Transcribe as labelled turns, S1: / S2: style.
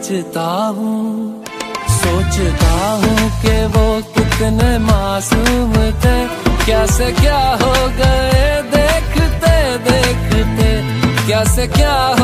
S1: सोचता हूँ कि वो कितने मासूम थे, क्या से क्या हो गए देखते देखते, क्या से क्या